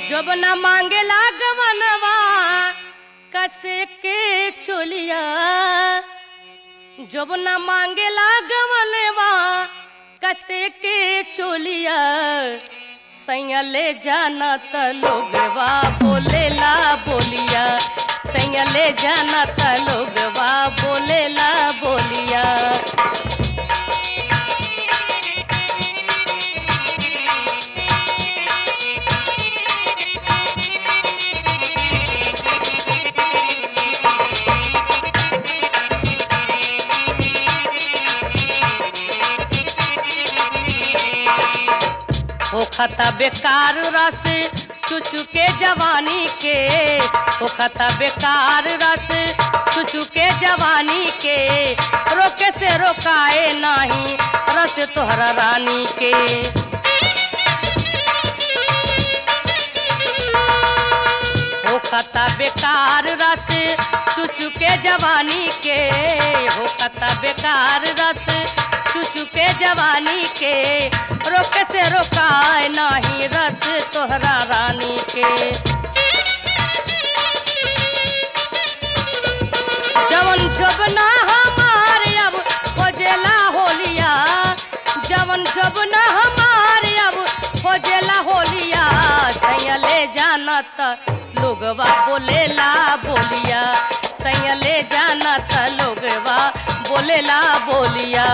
जब न मांगेला गवनवा कसे के चोलिया जब न मांगेला गवनवा कसे के चोलिया सैया ले जाना त लोगवा बोलेला बोलिया सैया ले जाना त लोगवा बोलेला बोलिया होखता बेकार रस चुचु के जवानी के होखता बेकार रस चुचु के जवानी के रोके से रोकाए नहीं रस तोहरा रानी के होखता बेकार रस चुचु के जवानी के होखता बेकार रस चुचु के जवानी के रोके से रोकाए नहीं रस तोहरा रानी के जवन जबना हमारे अब खोजेला होलिया जवन जबना हमारे अब खोजेला होलिया सैया ले जाना त लोगवा बोलेला बोलिया सैया ले जाना त लोगवा बोलेला बोलिया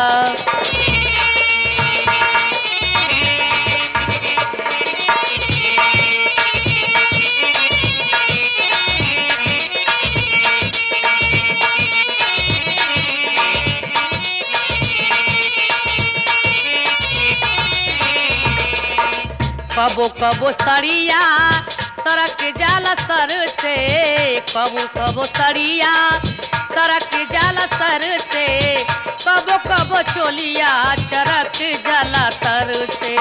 कबो कबो सड़िया सड़क जाला सर से कबो कबो सड़िया सड़क जाला सर से कबो कबो चोलिया चरक जाला तर से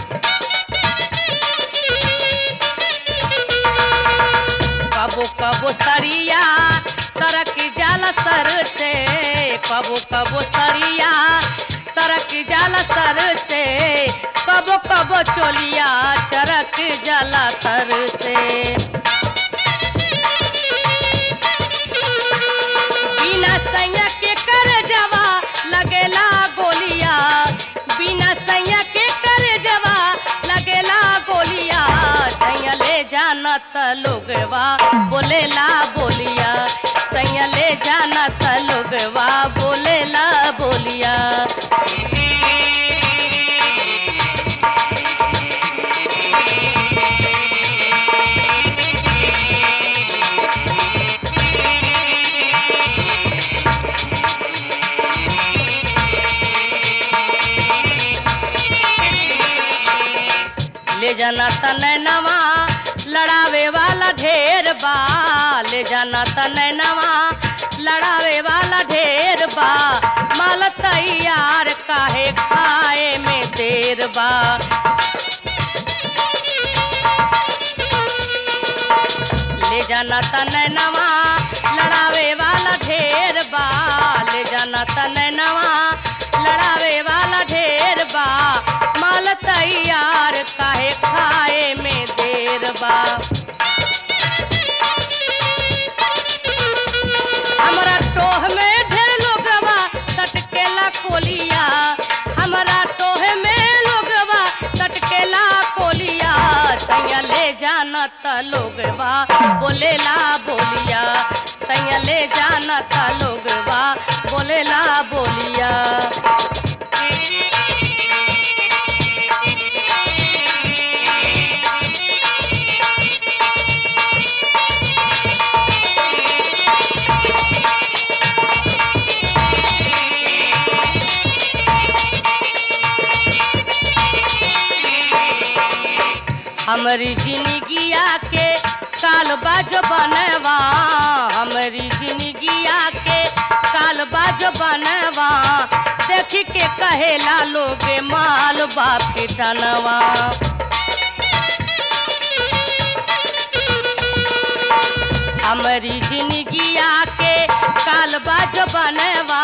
कबो कबो सड़िया सड़क जाला सर से कबो कबो सड़िया सड़क जाला सर से कबो कबो चोलिया चरक जाला तर से बिना सैया के कर जवा लगेला गोलिया बिना सैया के कर जवा लगेला गोलिया सैया ले जाना त लोगवा बोलेला बोलिया सैया ले जाना त लोगवा बोलेला बोलिया ले जाना त नैनवा लड़ावे वाला ढेर बा ले जाना त नैनवा लड़ावे वाला ढेर बा माल तैयार काहे खाए में देर बा ले जाना त नैनवा लड़ावे वाला ढेर बा ले जाना त नैनवा लड़ावे वाला ढेर बा माल तैयार काहे खाए में देर बा हमरा टोह में ढेर लोगवा सटकेला कोलिया हमरा टोह में लोगवा सटकेला कोलिया सैया ले जाना त लोगवा बोलेला बोलिया सैया ले जाना त लोगवा बोलेला बोलिया हमारी जिंदगिया के काल बाज बनवा हमारी जिंदगिया के काल बाज बनवा देख के कहेला लोगे माल बाप के टनवा हमारी जिंदगिया के काल बाज बनवा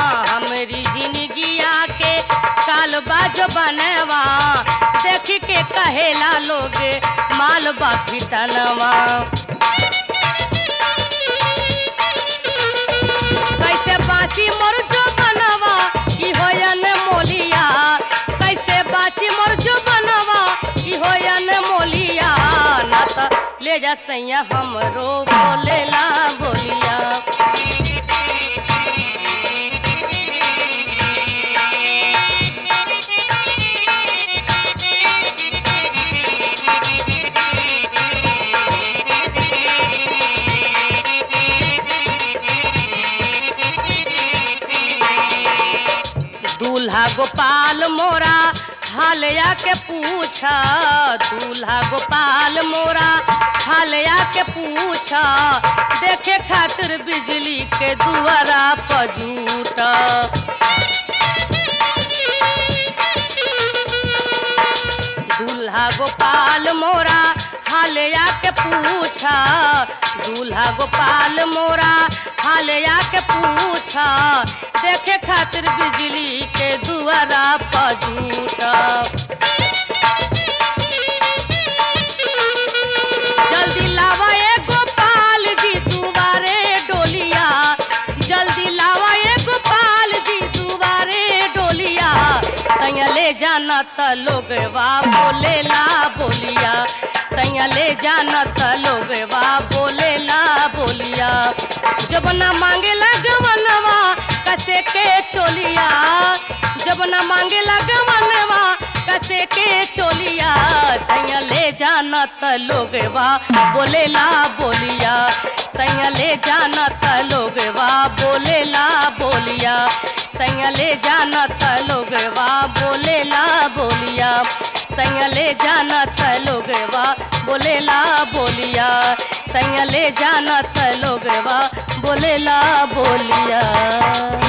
हमारी जिंदगिया के काल बाज बनवा देख के कहेला लोग माल बा फिटनवा। कैसे बाची मोर जो बनवा ई होयन मोलिया, कैसे बाची मोर जो बनवा ई होयन मोलिया, ना त ले जा सैया हमरो बोलेला बोलिया। दूल्हा गोपाल मोरा हालया के पूछा, दूल्हा गोपाल मोरा हालया के पूछा, देखे खातिर बिजली के दुआरा पजूटा। दूल्हा गोपाल मोरा हालया के पूछा, दूल्हा गोपाल मोरा हालया के पूछा, देखे खातिर बिजली के दुआरा पजूटा। जल्दी लावा ए गोपाल जी दुआरे डोलिया, जल्दी लावा ए गोपाल जी दुआरे डोलिया, सैया ले जाना त लोगवा बोलेला बोलिया, सैया ले जाना त लोगवा बोलेला बोलिया। जब ना मांगेला गवनवा कसे के चोलिया, जब ना मांगेला गवनवा कसे के चोलिया, सैया ले जाना त लोगवा बोलेला बोलिया, सैया ले जाना त लोगवा बोलेला बोलिया, सैया ले जाना त लोगवा बोलेला बोलिया, सैया ले जाना त लोगवा बोलेला बोलिया, सैया ले जाना त लोगवा बोलेला बोलिया।